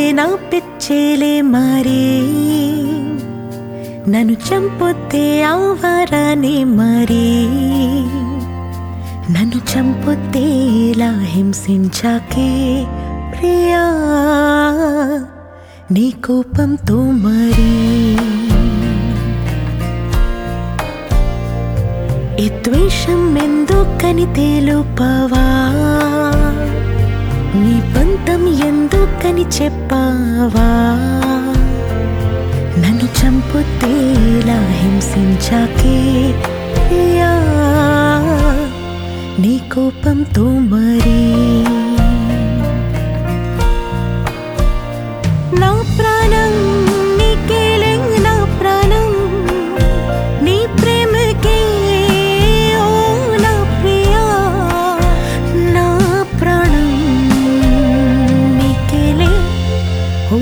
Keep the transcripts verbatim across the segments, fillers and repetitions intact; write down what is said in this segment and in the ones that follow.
నా పిచ్చేలే మరి నన్ను చంపొద్దే ఆవారానే మరి నన్ను చంపొద్దే ఇలా హింసించాకే ప్రియా నీ కోపంతో మరి ఈ ద్వేషం ఎందుకని తెలుపవా నీ పంతం ఎందుకని చెప్పావా నన్ను చంపొద్దే ఇలా హింసించాకే ప్రియా నీ కోపంతో మరి నా ప్రాణం నీకేలే నా ప్రాణం నీ ప్రేమకే ఓ నా ప్రియా నా ప్రాణం నీకేలే ఓ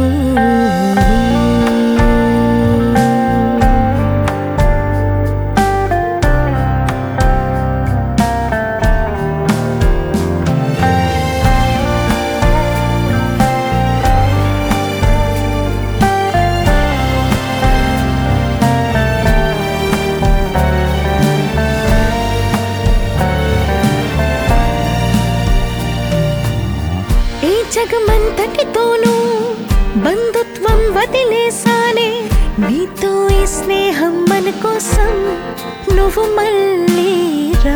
జగమంతటితోనూ బంధుత్వం వదిలేసానే నీతో ఈ స్నేహం మన కోసం నువ్వు మళ్ళీ రా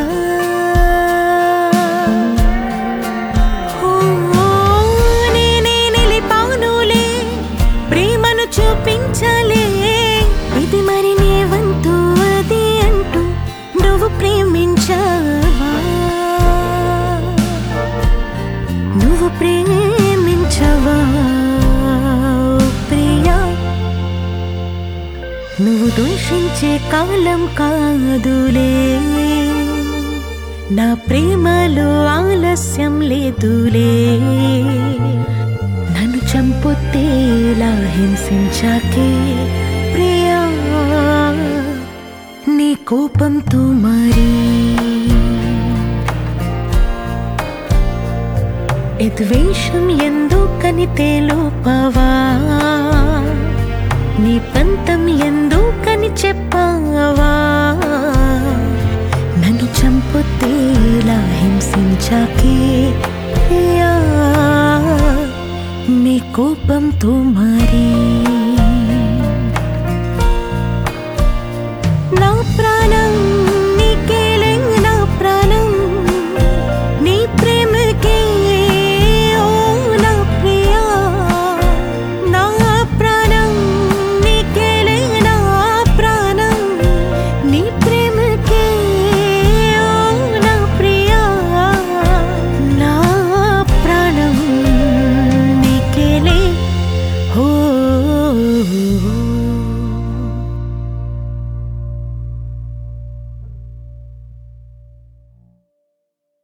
నేనే నిలిపానులే ప్రేమను చూపించాలే ఇది మరి నీ వంతు అది అంటూ నువ్వు ప్రేమించావా నువ్వు ప్రేమించవా ప్రియా నువ్వు దూషించే కాలం కాదులే నా ప్రేమలో ఆలస్యం లేదులే నన్ను చంపొద్దే ఇలా హింసించాకే ప్రియా నీ కోపంతో మరి ఈ ద్వేషం ఎందుకని తెలుపవా నీ పంతం ఎందుకని చెప్పావా నన్ను చంపొద్దే ఇలా హింసించాకే ప్రియా నీ కోపంతో మరి